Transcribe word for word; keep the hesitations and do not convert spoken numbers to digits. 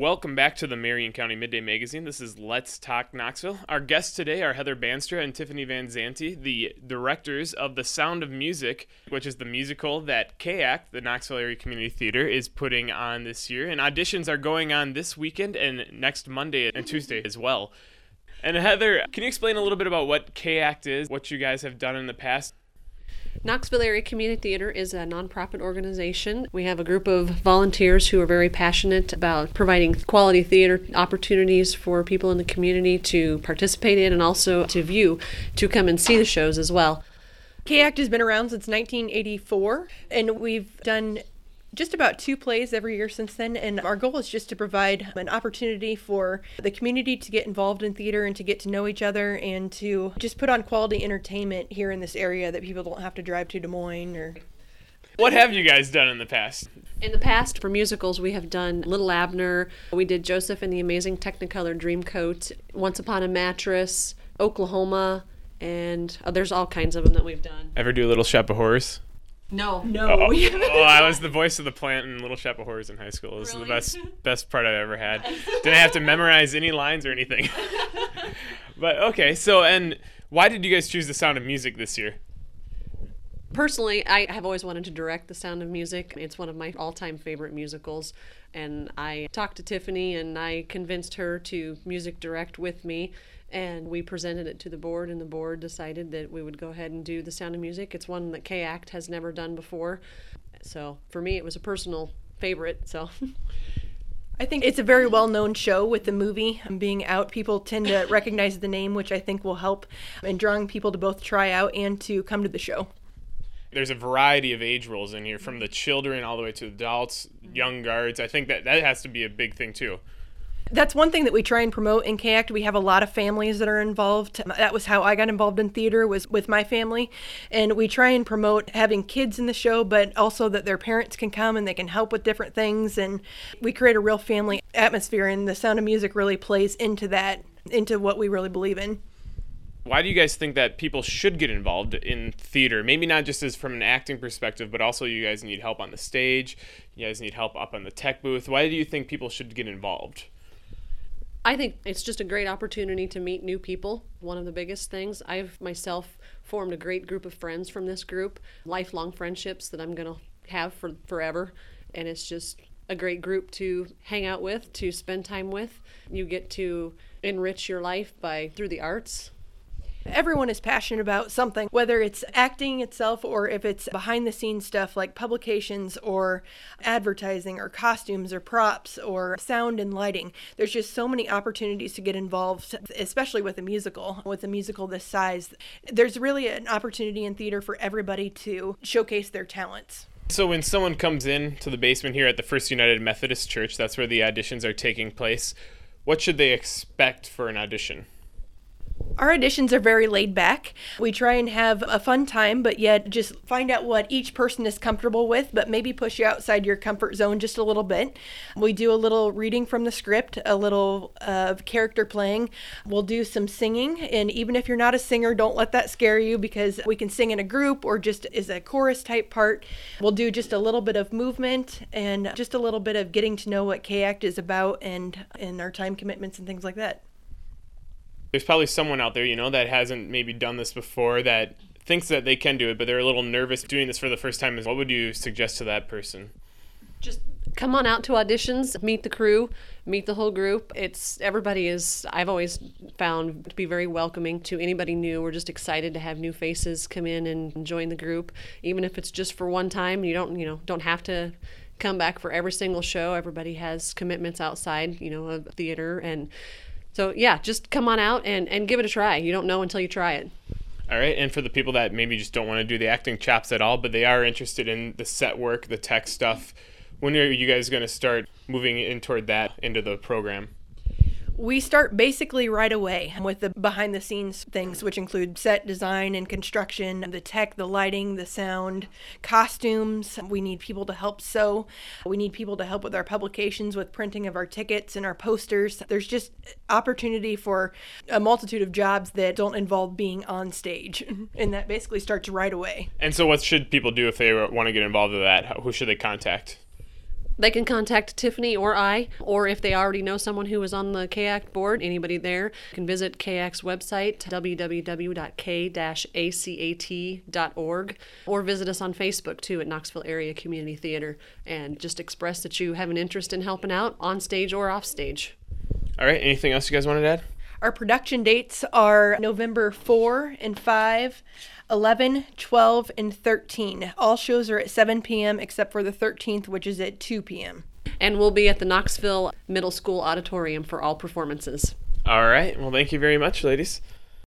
Welcome back to the Marion County Midday Magazine. This is Let's Talk Knoxville. Our guests today are Heather Banstra and Tiffany Van Zanti, the directors of The Sound of Music, which is the musical that K A C T, the Knoxville Area Community Theater, is putting on this year. And auditions are going on this weekend and next Monday and Tuesday as well. And Heather, can you explain a little bit about what K A C T is, what you guys have done in the past? Knoxville Area Community Theater is a nonprofit organization. We have a group of volunteers who are very passionate about providing quality theater opportunities for people in the community to participate in and also to view, to come and see the shows as well. K A C T has been around since nineteen eighty-four, and we've done just about two plays every year since then, and our goal is just to provide an opportunity for the community to get involved in theater and to get to know each other and to just put on quality entertainment here in this area that people don't have to drive to Des Moines. Or What have you guys done in the past? In the past, for musicals, we have done Little Abner, we did Joseph and the Amazing Technicolor Dreamcoat, Once Upon a Mattress, Oklahoma, and oh, there's all kinds of them that we've done. Ever do Little Shop of Horrors? No. No. Oh, oh, I was the voice of the plant in Little Shop of Horrors in high school. It was Really? the best best part I've ever had. Didn't have to memorize any lines or anything. But okay, so and why did you guys choose The Sound of Music this year? Personally, I have always wanted to direct The Sound of Music. It's one of my all-time favorite musicals. And I talked to Tiffany and I convinced her to music direct with me. And we presented it to the board, and the board decided that we would go ahead and do The Sound of Music. It's one that K A C T has never done before. So for me, it was a personal favorite. So I think it's a very well-known show with the movie being out. People tend to recognize the name, which I think will help in drawing people to both try out and to come to the show. There's a variety of age roles in here, from the children all the way to adults, young guards. I think that that has to be a big thing too. That's one thing that we try and promote in K A C T. We have a lot of families that are involved. That was how I got involved in theater, was with my family. And we try and promote having kids in the show, but also that their parents can come and they can help with different things. And we create a real family atmosphere, and The Sound of Music really plays into that, into what we really believe in. Why do you guys think that people should get involved in theater? Maybe not just as from an acting perspective, but also you guys need help on the stage. You guys need help up on the tech booth. Why do you think people should get involved? I think it's just a great opportunity to meet new people. One of the biggest things. I've myself formed a great group of friends from this group, lifelong friendships that I'm going to have for forever. And it's just a great group to hang out with, to spend time with. You get to enrich your life by through the arts. Everyone is passionate about something, whether it's acting itself or if it's behind the scenes stuff like publications or advertising or costumes or props or sound and lighting. There's just so many opportunities to get involved, especially with a musical, with a musical this size. There's really an opportunity in theater for everybody to showcase their talents. So when someone comes in to the basement here at the First United Methodist Church, that's where the auditions are taking place, what should they expect for an audition? Our auditions are very laid back. We try and have a fun time, but yet just find out what each person is comfortable with, but maybe push you outside your comfort zone just a little bit. We do a little reading from the script, a little uh, character playing. We'll do some singing, and even if you're not a singer, don't let that scare you, because we can sing in a group or just as a chorus type part. We'll do just a little bit of movement and just a little bit of getting to know what K A C T is about and, and our time commitments and things like that. There's probably someone out there, you know, that hasn't maybe done this before, that thinks that they can do it, but they're a little nervous doing this for the first time. What would you suggest to that person? Just come on out to auditions, meet the crew, meet the whole group. It's everybody is, I've always found to be very welcoming to anybody new. We're just excited to have new faces come in and join the group, even if it's just for one time. You don't, you know, don't have to come back for every single show. Everybody has commitments outside, you know, of theater. And so, yeah, just come on out and, and give it a try. You don't know until you try it. All right, and for the people that maybe just don't want to do the acting chops at all, but they are interested in the set work, the tech stuff, when are you guys going to start moving in toward that into the program? We start basically right away with the behind the scenes things, which include set design and construction, the tech, the lighting, the sound, costumes. We need people to help sew. We need people to help with our publications, with printing of our tickets and our posters. There's just opportunity for a multitude of jobs that don't involve being on stage. And that basically starts right away. And so what should people do if they want to get involved with that? Who should they contact? They can contact Tiffany or I, or if they already know someone who is on the K A C board, anybody there can visit K A C's website, w w w dot k dash a c a t dot org, or visit us on Facebook too at Knoxville Area Community Theater, and just express that you have an interest in helping out on stage or off stage. All right, anything else you guys wanted to add? Our production dates are November fourth and five, eleven, twelve, and thirteen. All shows are at seven p.m. except for the thirteenth, which is at two p.m. And we'll be at the Knoxville Middle School Auditorium for all performances. All right, well, thank you very much, ladies.